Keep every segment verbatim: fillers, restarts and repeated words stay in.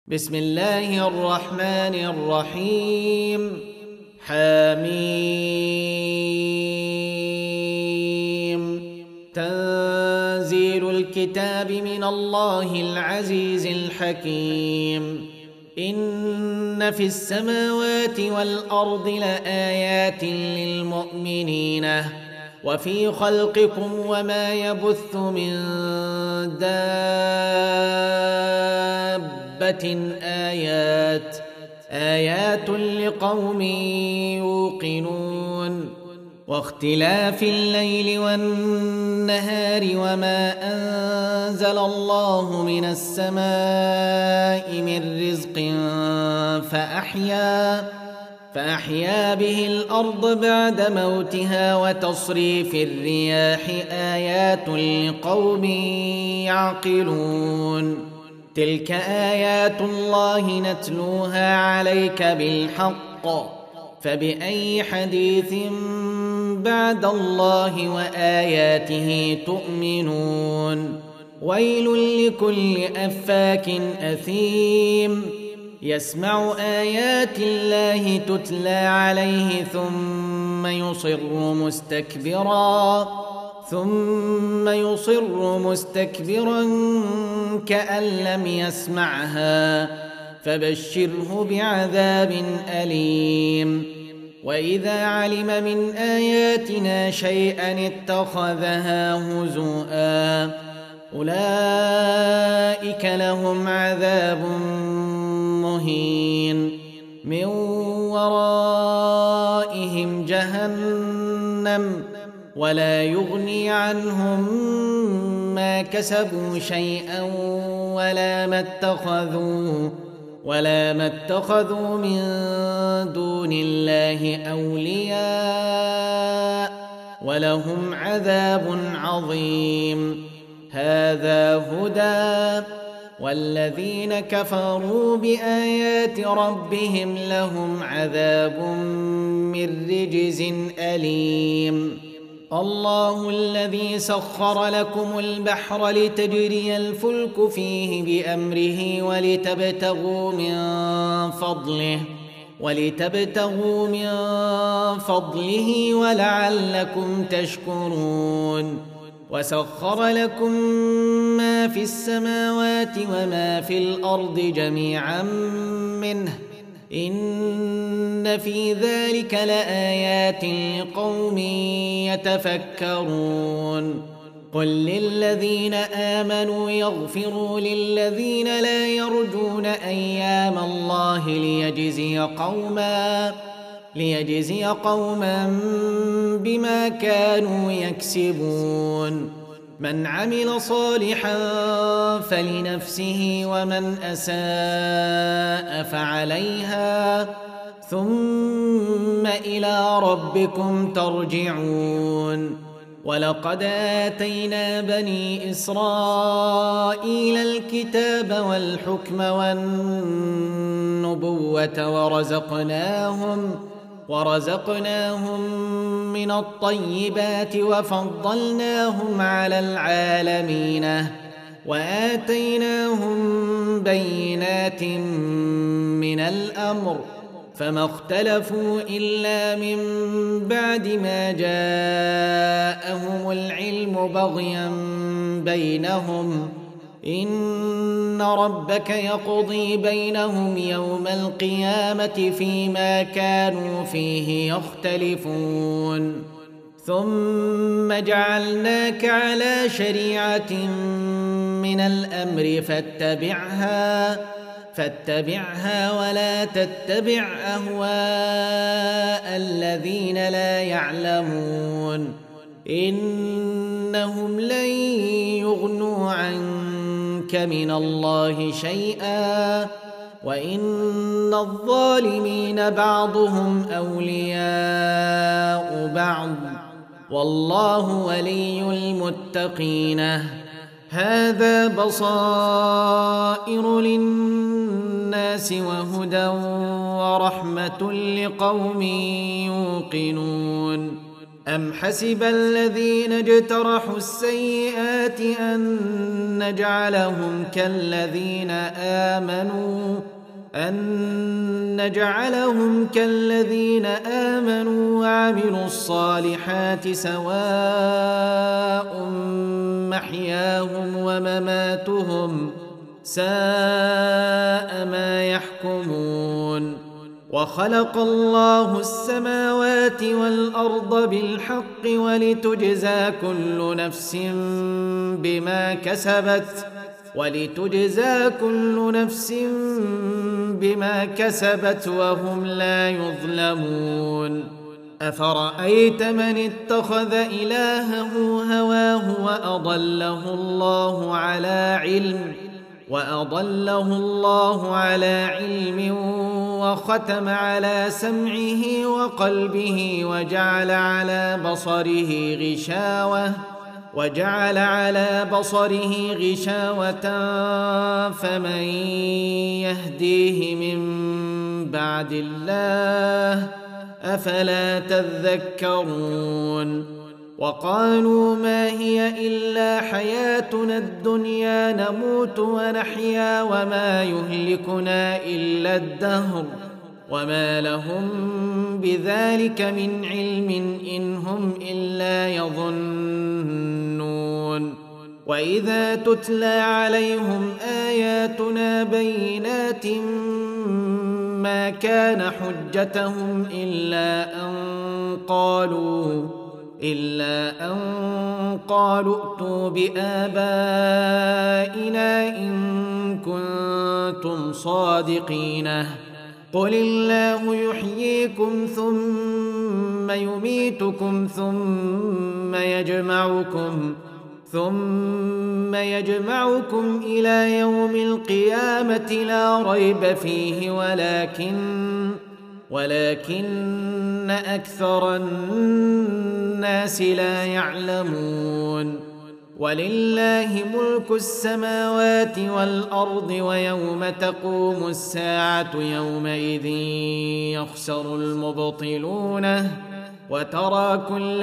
بسم الله الرحمن الرحيم. حميم. تنزيل الكتاب من الله العزيز الحكيم. إن في السماوات والأرض لآيات للمؤمنين وفي خلقكم وما يبث من دابة آيات آيات لقوم يوقنون. واختلاف الليل والنهار وما أنزل الله من السماء من رزق فأحيا فأحيا به الأرض بعد موتها وتصريف الرياح آيات لقوم يعقلون. تلك آيات الله نتلوها عليك بالحق فبأي حديث بعد الله وآياته تؤمنون. ويل لكل أفاك أثيم يسمع آيات الله تتلى عليه ثم يصر مستكبرا ثم يصر مستكبرا كأن لم يسمعها فبشره بعذاب أليم. وإذا علم من آياتنا شيئا اتخذها هزؤا أولئك لهم عذاب مهين من ورائهم جهنم ولا يغني عنهم ما كسبوا شيئا ولا ما اتخذوا ولا ما اتخذوا من دون الله أولياء ولهم عذاب عظيم. هذا هدى والذين كفروا بآيات ربهم لهم عذاب من رجز أليم. الله الذي سخر لكم البحر لتجري الفلك فيه بأمره ولتبتغوا من فضله ولتبتغوا من فضله ولعلكم تشكرون. وسخر لكم ما في السماوات وما في الأرض جميعا منه إن في ذلك لآيات لقوم يتفكرون. قل للذين آمنوا يغفروا للذين لا يرجون أيام الله ليجزي قوما ليجزي قوما بما كانوا يكسبون. من عمل صالحا فلنفسه ومن أساء فعليها ثم إلى ربكم ترجعون. ولقد آتينا بني إسرائيل الكتاب والحكم والنبوة ورزقناهم ورزقناهم من الطيبات وفضلناهم على العالمين وآتيناهم بينات من الأمر فما اختلفوا إلا من بعد ما جاءهم العلم بغيا بينهم إن ربك يقضي بينهم يوم القيامة فيما كانوا فيه يختلفون. ثم جعلناك على شريعة من الأمر فاتبعها فاتبعها ولا تتبع أهواء الذين لا يعلمون إنهم لن يغنوا عنك من الله شيئا وإن الظالمين بعضهم أولياء بعض والله ولي المتقين. هذا بصائر للناس وهدى ورحمة لقوم يوقنون. أم حسب الذين اجترحوا السيئات أن نجعلهم كالذين آمنوا أن نجعلهم كالذين آمنوا وعملوا الصالحات سواء محياهم ومماتهم ساء ما يحكمون وخلق الله السماوات والأرض بالحق ولتجزى كل نفس بما كسبت ولتجزى كل نفس بما كسبت وهم لا يظلمون أفرأيت من اتخذ إلهه هواه وأضله الله على علم وأضله الله على علم وختم على سمعه وقلبه وجعل على بصره غشاوة وجعل على بصره غشاوة فمن يهديه من بعد الله أفلا تذكرون وقالوا ما هي إلا حياتنا الدنيا نموت ونحيا وما يهلكنا إلا الدهر وما لهم بذلك من علم إن هم إلا يظنون وإذا تتلى عليهم آياتنا بينات ما كان حجتهم إلا أن قالوا إلا أن قالوا ائتوا بآبائنا إن كنتم صادقين قل الله يحييكم ثم يميتكم ثم يجمعكم ثم يجمعكم إلى يوم القيامة لا ريب فيه ولكن ولكن أكثر الناس لا يعلمون ولله ملك السماوات والأرض ويوم تقوم الساعة يومئذ يخسر المبطلون وترى كل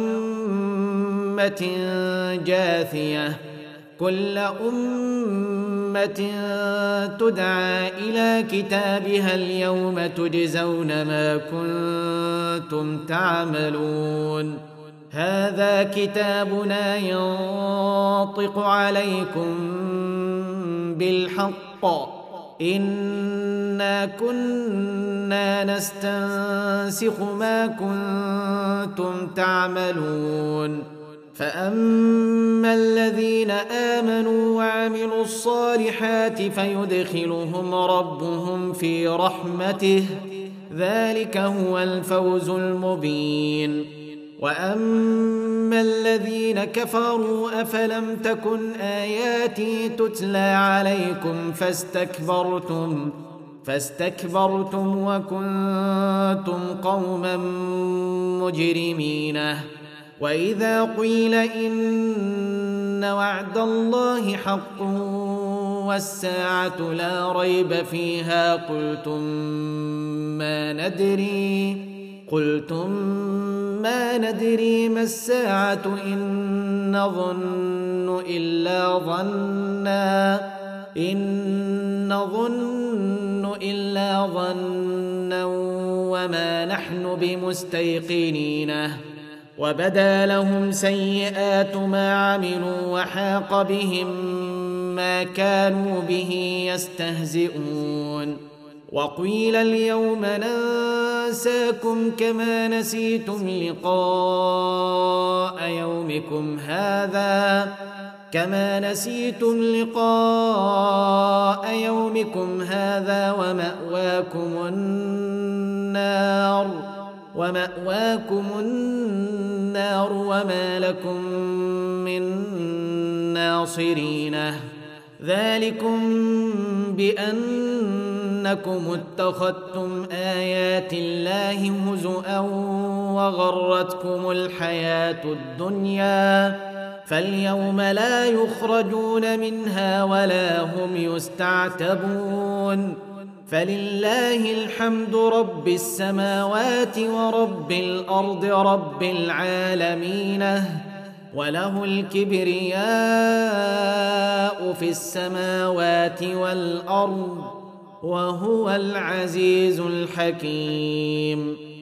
أمة جاثية كل أمة تدعى إلى كتابها اليوم تجزون ما كنتم تعملون هذا كتابنا ينطق عليكم بالحق إنا كنا نستنسخ ما كنتم تعملون فأما الذين آمنوا وعملوا الصالحات فيدخلهم ربهم في رحمته ذلك هو الفوز المبين وأما الذين كفروا أفلم تكن آياتي تتلى عليكم فاستكبرتم فاستكبرتم وكنتم قوما مجرمين وإذا قيل إن وعد الله حق والساعة لا ريب فيها قلتم ما ندري قلتم ما ندري ما الساعة إن نظن إلا ظنا إن نظن إلا ظنا وما نحن بمستيقنين وبدا لهم سيئات ما عملوا وحاق بهم ما كانوا به يستهزئون وقيل اليوم ننساكم كما نسيتم لقاء يومكم هذا كما نسيتم لقاء يومكم هذا ومأواكم النار ومأواكم النار وما لكم من ناصرين ذلكم بأنكم اتخذتم آيات الله هزؤا وغرتكم الحياة الدنيا فاليوم لا يخرجون منها ولا هم يستعتبون فلله الحمد رب السماوات ورب الأرض رب العالمين، وله الكبرياء في السماوات والأرض، وهو العزيز الحكيم.